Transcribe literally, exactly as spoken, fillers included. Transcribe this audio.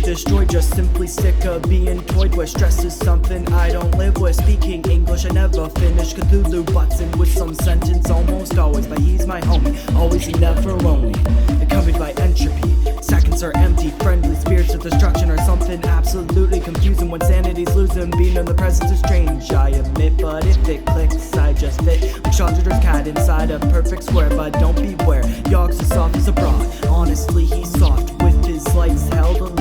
destroyed, just simply sick of being toyed with. Stress is something I don't live with. Speaking English, I never finish Cthulhu butts in with some sentence almost always. But he's my homie, always he never lonely. Accompanied by entropy, seconds are empty. Friendly spirits of destruction are something absolutely confusing. When sanity's losing, being in the presence is strange, I admit. But if it clicks, I just fit like Chandra's cat inside a perfect square. But don't beware, Yogg's as soft as a bra. Honestly, he's soft with his lights held alive.